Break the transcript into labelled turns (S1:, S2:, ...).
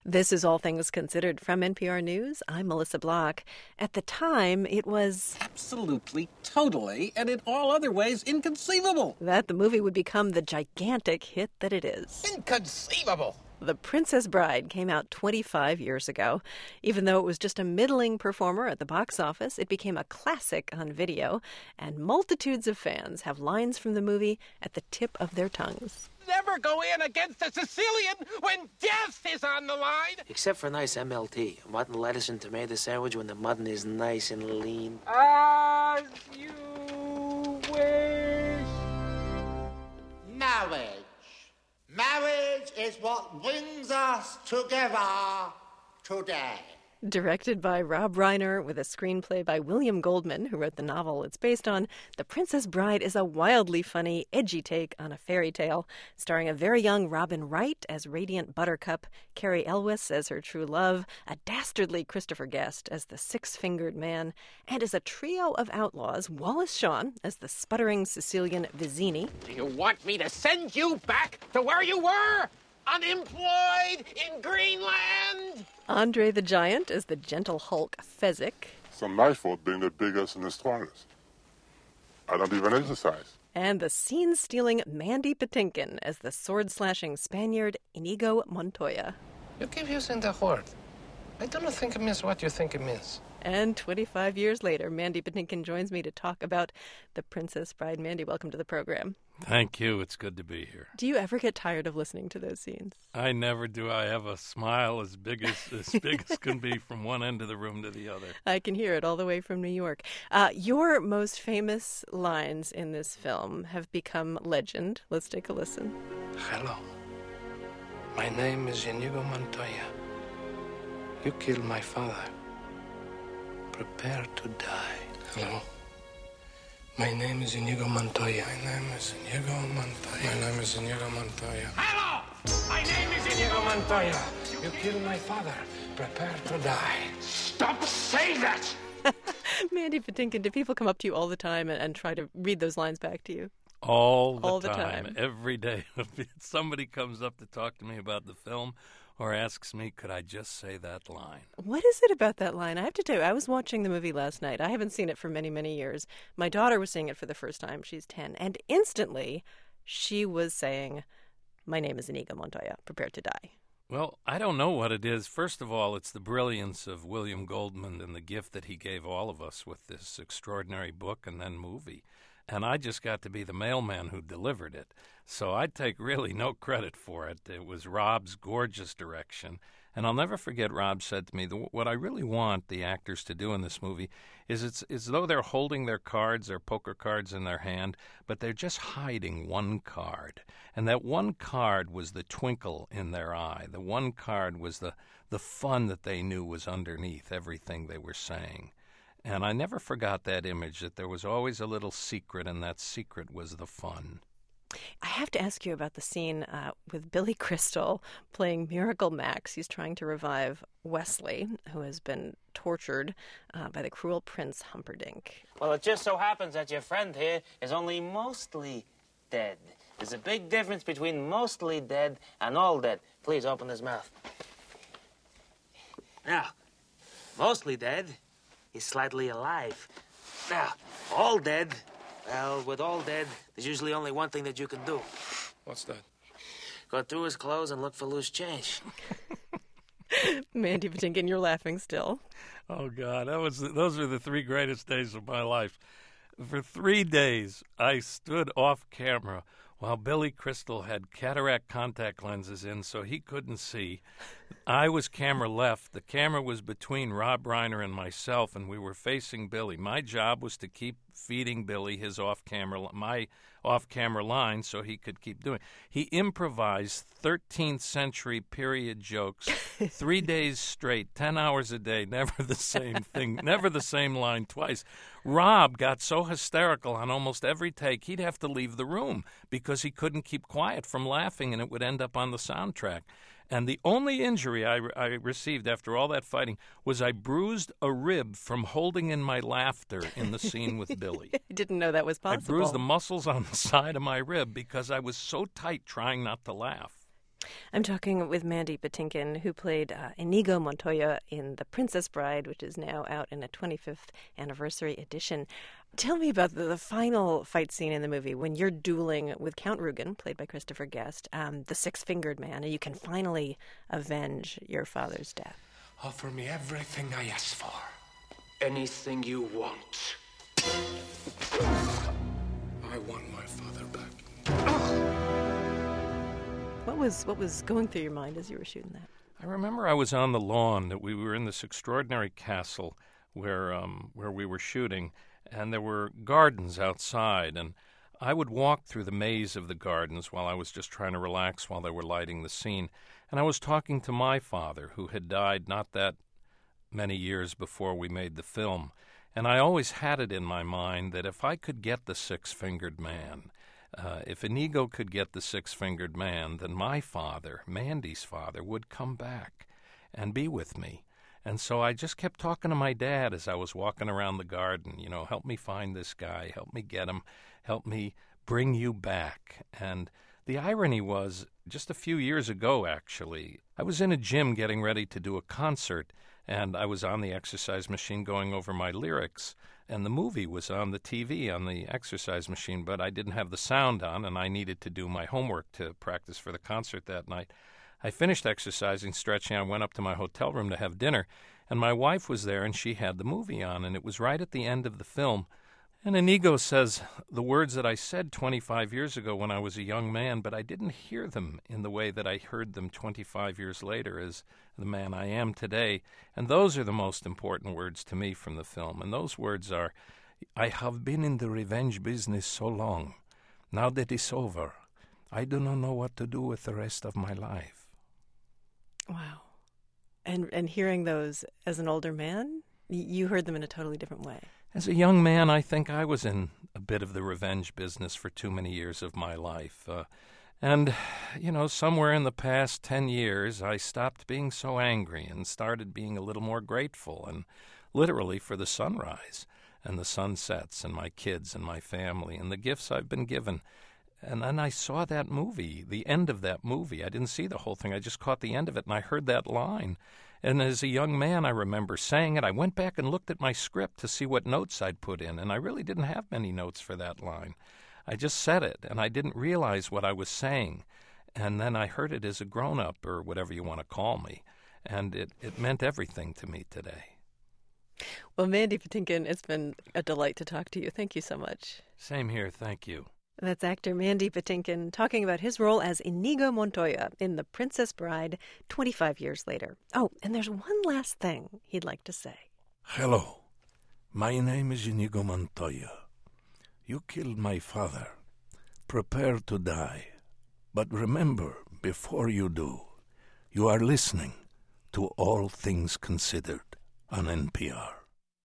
S1: This is All Things Considered from NPR News. I'm Melissa Block. At the time, it was
S2: absolutely, totally, and in all other ways inconceivable
S1: that the movie would become the gigantic hit that it is.
S2: Inconceivable!
S1: The Princess Bride came out 25 years ago. Even though it was just a middling performer at the box office, it became a classic on video, and multitudes of fans have lines from the movie at the tip of their tongues.
S2: Never go in against a Sicilian when death is on the line.
S3: Except for a nice MLT, a mutton, lettuce, and tomato sandwich when the mutton is nice and lean.
S2: As you wish.
S4: Marriage. Marriage is what brings us together today.
S1: Directed by Rob Reiner with a screenplay by William Goldman, who wrote the novel it's based on, The Princess Bride is a wildly funny, edgy take on a fairy tale, starring a very young Robin Wright as Radiant Buttercup, Cary Elwes as her true love, a dastardly Christopher Guest as the Six-Fingered Man, and as a trio of outlaws, Wallace Shawn as the sputtering Sicilian Vizzini.
S2: Do you want me to send you back to where you were? Unemployed in Greenland?
S1: Andre the Giant as the gentle Hulk Fezzik.
S5: It's not my fault being the biggest and the strongest. I don't even exercise.
S1: And the scene-stealing Mandy Patinkin as the sword-slashing Spaniard Inigo Montoya.
S6: You keep using the word. I don't think it means what you think it means.
S1: And 25 years later, Mandy Patinkin joins me to talk about The Princess Bride. Mandy, welcome to the program.
S7: Thank you. It's good to be here.
S1: Do you ever get tired of listening to those scenes?
S7: I never do. I have a smile as big as can be from one end of the room to the other.
S1: I can hear it all the way from New York. Your most famous lines in this film have become legend. Let's take a listen.
S6: Hello. My name is Inigo Montoya. You killed my father. Prepare to die. Hello. My name is Inigo Montoya. My name is Inigo Montoya. My name is Inigo Montoya.
S2: Hello! My name is Inigo Montoya.
S6: You killed my father. Prepare to die.
S2: Stop saying that!
S1: Mandy Patinkin, do people come up to you all the time and try to read those lines back to you?
S7: All the time. Every day. Somebody comes up to talk to me about the film or asks me, could I just say that line?
S1: What is it about that line? I have to tell you, I was watching the movie last night. I haven't seen it for many, many years. My daughter was seeing it for the first time. She's 10. And instantly, she was saying, my name is Inigo Montoya. Prepare to die.
S7: Well, I don't know what it is. First of all, it's the brilliance of William Goldman and the gift that he gave all of us with this extraordinary book and then movie. And I just got to be the mailman who delivered it. So I take really no credit for it. It was Rob's gorgeous direction. And I'll never forget Rob said to me, what I really want the actors to do in this movie is it's as though they're holding their cards, their poker cards in their hand, but they're just hiding one card. And that one card was the twinkle in their eye. The one card was the fun that they knew was underneath everything they were saying. And I never forgot that image, that there was always a little secret, and that secret was the fun.
S1: I have to ask you about the scene with Billy Crystal playing Miracle Max. He's trying to revive Wesley, who has been tortured by the cruel Prince Humperdinck.
S3: Well, it just so happens that your friend here is only mostly dead. There's a big difference between mostly dead and all dead. Please open his mouth. Now, mostly dead is slightly alive. Now, all dead, well, with all dead, there's usually only one thing that you can do.
S6: What's that?
S3: Go through his clothes and look for loose change.
S1: Mandy Patinkin, you're laughing still.
S7: Oh, God, those were the 3 greatest days of my life. For 3 days, I stood off camera while Billy Crystal had cataract contact lenses in so he couldn't see. I was camera left. The camera was between Rob Reiner and myself, and we were facing Billy. My job was to keep feeding Billy my off-camera line so he could keep doing. He improvised 13th century period jokes 3 days straight, 10 hours a day, never the same thing, never the same line twice. Rob got so hysterical on almost every take, he'd have to leave the room because he couldn't keep quiet from laughing, and it would end up on the soundtrack. And the only injury I received after all that fighting was I bruised a rib from holding in my laughter in the scene with Billy.
S1: I didn't know that was possible.
S7: I bruised the muscles on the side of my rib because I was so tight trying not to laugh.
S1: I'm talking with Mandy Patinkin, who played Inigo Montoya in The Princess Bride, which is now out in a 25th anniversary edition. Tell me about the final fight scene in the movie when you're dueling with Count Rugen, played by Christopher Guest, the six-fingered man, and you can finally avenge your father's death.
S6: Offer me everything I ask for. Anything you want. I want my father back.
S1: What was going through your mind as you were shooting that?
S7: I remember I was on the lawn, that we were in this extraordinary castle where we were shooting, and there were gardens outside, and I would walk through the maze of the gardens while I was just trying to relax while they were lighting the scene. And I was talking to my father, who had died not that many years before we made the film. And I always had it in my mind that if I could get the six-fingered man, if Inigo could get the six-fingered man, then my father, Mandy's father, would come back and be with me. And so I just kept talking to my dad as I was walking around the garden, help me find this guy, help me get him, help me bring you back. And the irony was, just a few years ago, actually, I was in a gym getting ready to do a concert, and I was on the exercise machine going over my lyrics, and the movie was on the TV on the exercise machine, but I didn't have the sound on, and I needed to do my homework to practice for the concert that night. I finished exercising, stretching. I went up to my hotel room to have dinner, and my wife was there, and she had the movie on, and it was right at the end of the film. And Inigo says the words that I said 25 years ago when I was a young man, but I didn't hear them in the way that I heard them 25 years later as the man I am today. And those are the most important words to me from the film. And those words are, I have been in the revenge business so long. Now that it's over, I do not know what to do with the rest of my life.
S1: Wow. And hearing those as an older man, you heard them in a totally different way.
S7: As a young man, I think I was in a bit of the revenge business for too many years of my life. And somewhere in the past 10 years, I stopped being so angry and started being a little more grateful, and literally for the sunrise and the sunsets and my kids and my family and the gifts I've been given. And then I saw that movie, the end of that movie. I didn't see the whole thing. I just caught the end of it, and I heard that line. And as a young man, I remember saying it. I went back and looked at my script to see what notes I'd put in, and I really didn't have many notes for that line. I just said it, and I didn't realize what I was saying. And then I heard it as a grown-up, or whatever you want to call me, and it meant everything to me today.
S1: Well, Mandy Patinkin, it's been a delight to talk to you. Thank you so much.
S7: Same here. Thank you.
S1: That's actor Mandy Patinkin talking about his role as Inigo Montoya in The Princess Bride 25 years later. Oh, and there's one last thing he'd like to say.
S6: Hello. My name is Inigo Montoya. You killed my father. Prepare to die. But remember, before you do, you are listening to All Things Considered on NPR.